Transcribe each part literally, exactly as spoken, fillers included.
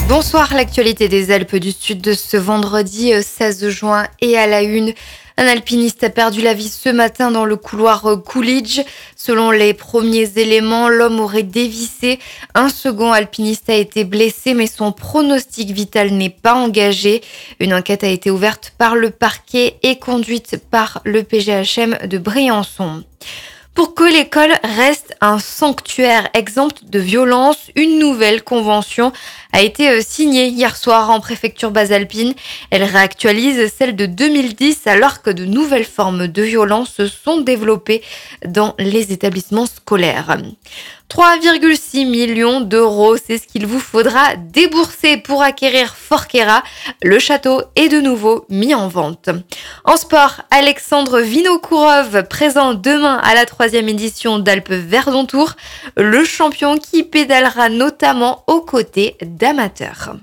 Bonsoir, l'actualité des Alpes du Sud de ce vendredi seize juin et à la une. Un alpiniste a perdu la vie ce matin dans le couloir Coolidge. Selon les premiers éléments, l'homme aurait dévissé. Un second alpiniste a été blessé, mais son pronostic vital n'est pas engagé. Une enquête a été ouverte par le parquet et conduite par le P G H M de Briançon. Pour que l'école reste un sanctuaire exempt de violence, une nouvelle convention a été signée hier soir en préfecture basalpine. Elle réactualise celle de deux mille dix alors que de nouvelles formes de violence se sont développées dans les établissements scolaires. trois virgule six millions d'euros, c'est ce qu'il vous faudra débourser pour acquérir Forquera. Le château est de nouveau mis en vente. En sport, Alexandre Vinokourov, présent demain à la troisième édition d'Alpes Verdon Tour, le champion qui pédalera notamment aux côtés d'amateurs.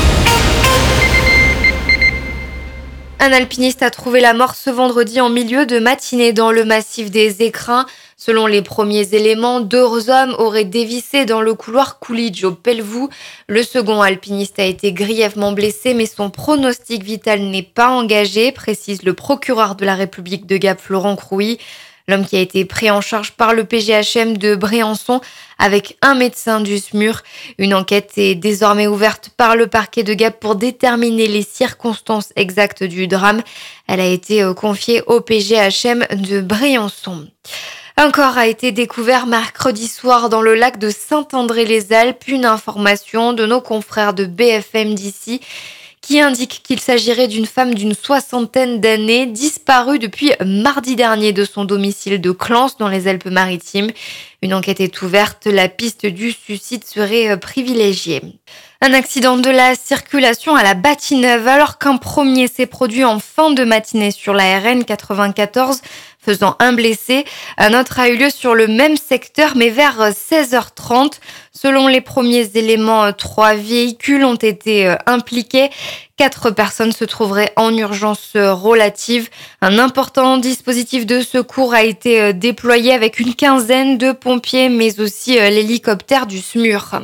Un alpiniste a trouvé la mort ce vendredi en milieu de matinée dans le massif des Écrins. Selon les premiers éléments, deux hommes auraient dévissé dans le couloir Coolidge au Pelvoux. Le second alpiniste a été grièvement blessé, mais son pronostic vital n'est pas engagé, précise le procureur de la République de Gap, Florent Crouy. L'homme qui a été pris en charge par le P G H M de Briançon avec un médecin du S M U R. Une enquête est désormais ouverte par le parquet de Gap pour déterminer les circonstances exactes du drame. Elle a été confiée au P G H M de Briançon. Un corps a été découvert mercredi soir dans le lac de Saint-André-les-Alpes. Une information de nos confrères de B F M d'ici qui indique qu'il s'agirait d'une femme d'une soixantaine d'années disparue depuis mardi dernier de son domicile de Clans dans les Alpes-Maritimes. Une enquête est ouverte, la piste du suicide serait privilégiée. Un accident de la circulation à la Bâtie-Neuve alors qu'un premier s'est produit en fin de matinée sur la R N quatre-vingt-quatorze, faisant un blessé. Un autre a eu lieu sur le même secteur mais vers seize heures trente. Selon les premiers éléments, trois véhicules ont été impliqués. Quatre personnes se trouveraient en urgence relative. Un important dispositif de secours a été déployé avec une quinzaine de pompiers mais aussi l'hélicoptère du S M U R.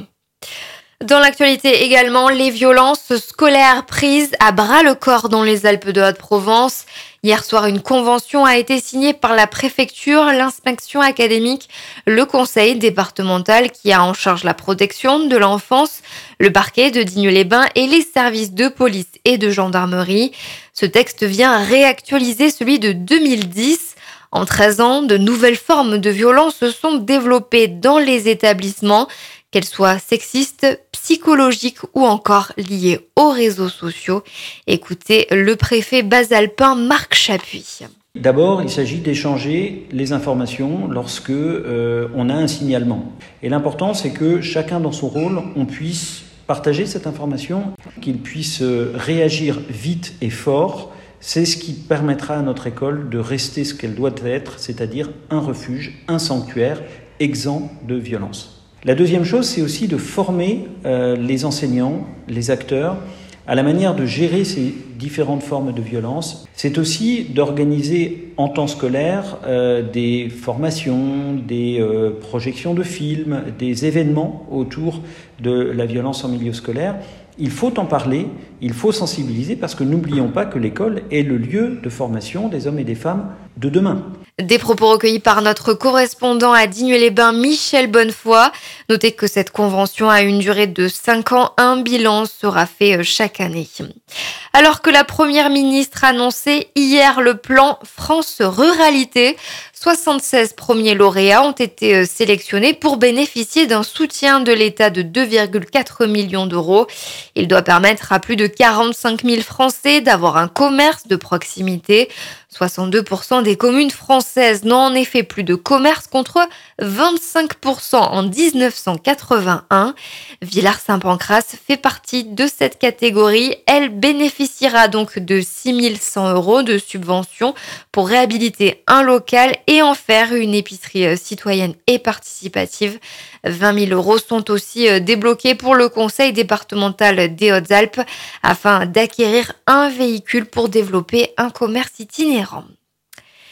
Dans l'actualité également, les violences scolaires prises à bras-le-corps dans les Alpes de Haute-Provence. Hier soir, une convention a été signée par la préfecture, l'inspection académique, le conseil départemental qui a en charge la protection de l'enfance, le parquet de Digne-les-Bains et les services de police et de gendarmerie. Ce texte vient réactualiser celui de deux mille dix. En treize ans, de nouvelles formes de violence se sont développées dans les établissements, qu'elles soient sexistes, psychologiques ou encore liées aux réseaux sociaux. Écoutez le préfet basalpin Marc Chapuis. D'abord, il s'agit d'échanger les informations lorsque euh, on a un signalement. Et l'important, c'est que chacun dans son rôle, on puisse partager cette information, qu'il puisse réagir vite et fort. C'est ce qui permettra à notre école de rester ce qu'elle doit être, c'est-à-dire un refuge, un sanctuaire exempt de violence. La deuxième chose, c'est aussi de former euh, les enseignants, les acteurs, à la manière de gérer ces différentes formes de violence. C'est aussi d'organiser en temps scolaire euh, des formations, des euh, projections de films, des événements autour de la violence en milieu scolaire. Il faut en parler, il faut sensibiliser parce que n'oublions pas que l'école est le lieu de formation des hommes et des femmes de demain. Des propos recueillis par notre correspondant à Digne-les-Bains, Michel Bonnefoy. Notez que cette convention a une durée de cinq ans. Un bilan sera fait chaque année. Alors que la première ministre annonçait hier le plan France Ruralité, soixante-seize premiers lauréats ont été sélectionnés pour bénéficier d'un soutien de l'État de deux virgule quatre millions d'euros. Il doit permettre à plus de quarante-cinq mille Français d'avoir un commerce de proximité. soixante-deux pour cent des communes françaises n'ont en effet plus de commerce contre vingt-cinq pour cent en dix-neuf cent quatre-vingt-un. Villars-Saint-Pancrace fait partie de cette catégorie. Elle bénéficiera donc de six mille cent euros de subvention pour réhabiliter un local et en faire une épicerie citoyenne et participative. vingt mille euros sont aussi débloqués pour le conseil départemental des Hautes-Alpes afin d'acquérir un véhicule pour développer un commerce itinérant.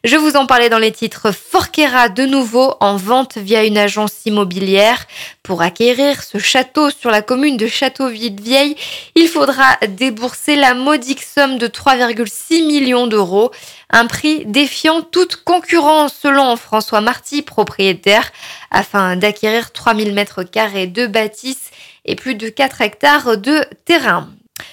Je vous en parlais dans les titres. Forquera de nouveau en vente via une agence immobilière. Pour acquérir ce château sur la commune de Châteauvieux-Vieille, il faudra débourser la modique somme de trois virgule six millions d'euros. Un prix défiant toute concurrence selon François Marty, propriétaire, afin d'acquérir trois mille mètres carrés de bâtisse et plus de quatre hectares de terrain.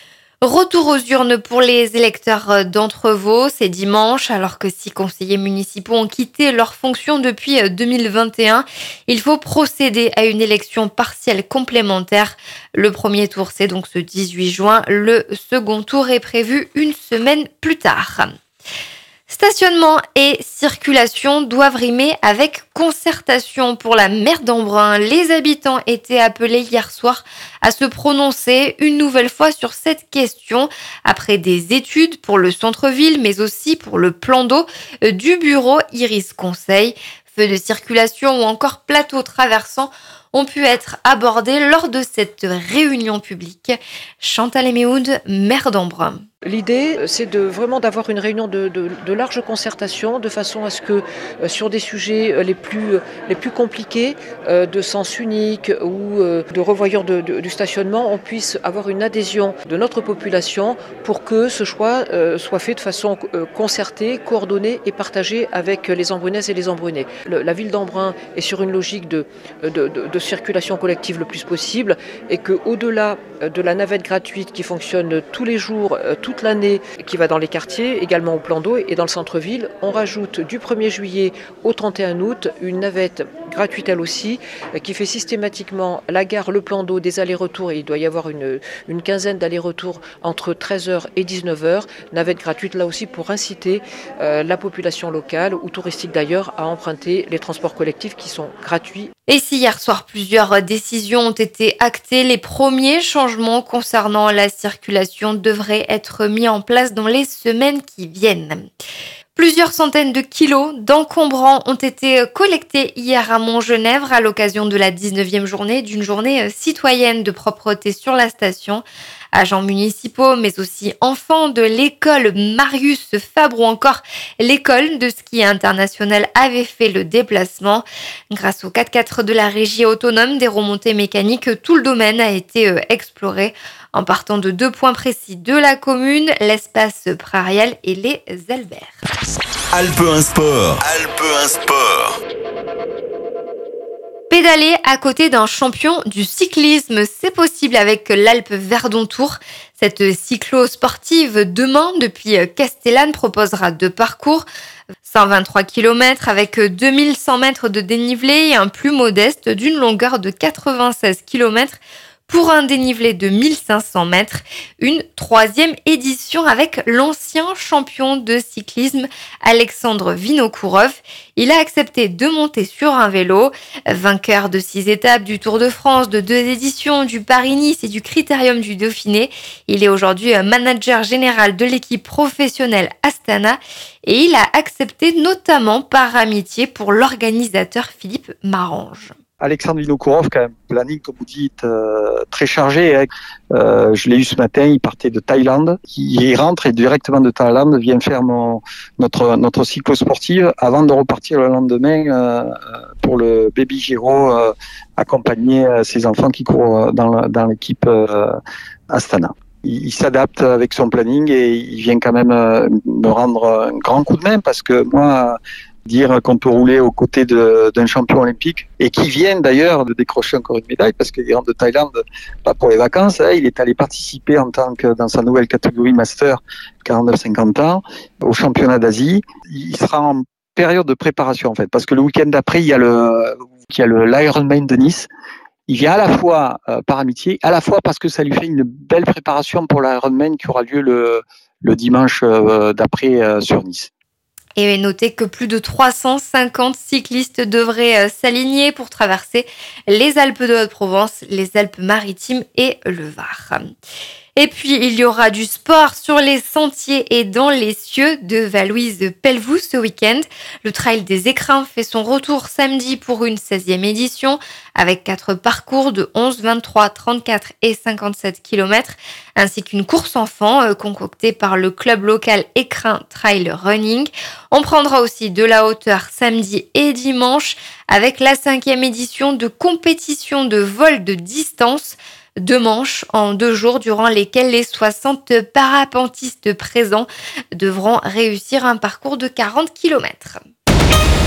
Retour aux urnes pour les électeurs d'Entrevaux, c'est dimanche, alors que six conseillers municipaux ont quitté leurs fonctions depuis deux mille vingt et un. Il faut procéder à une élection partielle complémentaire. Le premier tour, c'est donc ce dix-huit juin. Le second tour est prévu une semaine plus tard. Stationnement et circulation doivent rimer avec concertation. Pour la maire d'Embrun, les habitants étaient appelés hier soir à se prononcer une nouvelle fois sur cette question après des études pour le centre-ville, mais aussi pour le plan d'eau du bureau Iris Conseil. Feux de circulation ou encore plateaux traversants ont pu être abordés lors de cette réunion publique. Chantal Eméhoud, maire d'Embrun. L'idée, c'est de vraiment d'avoir une réunion de, de, de large concertation, de façon à ce que euh, sur des sujets euh, les plus les plus compliqués, euh, de sens unique ou euh, de revoyure de, de, du stationnement, on puisse avoir une adhésion de notre population pour que ce choix euh, soit fait de façon euh, concertée, coordonnée et partagée avec les Embrunaises et les Embrunais. Le, la ville d'Embrun est sur une logique de, de, de, de circulation collective le plus possible et qu'au-delà de la navette gratuite qui fonctionne tous les jours, tout toute l'année, qui va dans les quartiers, également au plan d'eau et dans le centre-ville. On rajoute du premier juillet au trente et un août une navette gratuite elle aussi, qui fait systématiquement la gare, le plan d'eau, des allers-retours, et il doit y avoir une, une quinzaine d'allers-retours entre treize heures et dix-neuf heures. Navette gratuite là aussi pour inciter euh, la population locale ou touristique d'ailleurs à emprunter les transports collectifs qui sont gratuits. Et si hier soir plusieurs décisions ont été actées, les premiers changements concernant la circulation devraient être mis en place dans les semaines qui viennent. Plusieurs centaines de kilos d'encombrants ont été collectés hier à Montgenèvre à l'occasion de la dix-neuvième journée d'une journée citoyenne de propreté sur la station. Agents municipaux, mais aussi enfants de l'école Marius Fabre ou encore l'école de ski international avaient fait le déplacement. Grâce au quatre-quatre de la régie autonome des remontées mécaniques, tout le domaine a été exploré en partant de deux points précis de la commune, l'espace prairial et les Alberts. Alpe un Sport. Alpe un Sport. Pédaler à côté d'un champion du cyclisme, c'est possible avec l'Alpe Verdon Tour. Cette cyclo-sportive demain depuis Castellane proposera deux parcours. cent vingt-trois kilomètres avec deux mille cent mètres de dénivelé et un plus modeste d'une longueur de quatre-vingt-seize kilomètres pour un dénivelé de mille cinq cents mètres. Une troisième édition avec l'ancien champion de cyclisme Alexandre Vinokourov. Il a accepté de monter sur un vélo. Vainqueur de six étapes du Tour de France, de deux éditions du Paris-Nice et du Critérium du Dauphiné. Il est aujourd'hui manager général de l'équipe professionnelle Astana et il a accepté notamment par amitié pour l'organisateur Philippe Marange. Alexandre Vinokourov, qui a un planning, comme vous dites, euh, très chargé. Hein. Euh, je l'ai eu ce matin, il partait de Thaïlande. Il rentre et directement de Thaïlande vient faire mon, notre, notre cyclo-sportive avant de repartir le lendemain euh, pour le Baby Giro, euh, accompagner euh, ses enfants qui courent dans, dans l'équipe euh, Astana. Il, il s'adapte avec son planning et il vient quand même euh, me rendre un grand coup de main parce que moi... dire qu'on peut rouler aux côtés de, d'un champion olympique et qui vient d'ailleurs de décrocher encore une médaille parce qu'il rentre de Thaïlande pas pour les vacances, hein, il est allé participer en tant que dans sa nouvelle catégorie master quarante-neuf cinquante ans au championnat d'Asie. Il sera en période de préparation en fait parce que le week-end d'après il y a le il y a le l'Ironman de Nice. Il vient à la fois euh, par amitié, à la fois parce que ça lui fait une belle préparation pour l'Ironman qui aura lieu le le dimanche euh, d'après euh, sur Nice. Et notez que plus de trois cent cinquante cyclistes devraient s'aligner pour traverser les Alpes de Haute-Provence, les Alpes-Maritimes et le Var. Et puis, il y aura du sport sur les sentiers et dans les cieux de Vallouise-Pelvoux ce week-end. Le Trail des Écrins fait son retour samedi pour une seizième édition avec quatre parcours de onze, vingt-trois, trente-quatre et cinquante-sept kilomètres ainsi qu'une course enfant euh, concoctée par le club local Écrins Trail Running. On prendra aussi de la hauteur samedi et dimanche avec la cinquième édition de compétition de vol de distance. Deux manches en deux jours durant lesquels les soixante parapentistes présents devront réussir un parcours de quarante kilomètres.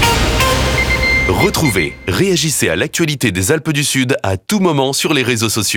Retrouvez, réagissez à l'actualité des Alpes du Sud à tout moment sur les réseaux sociaux.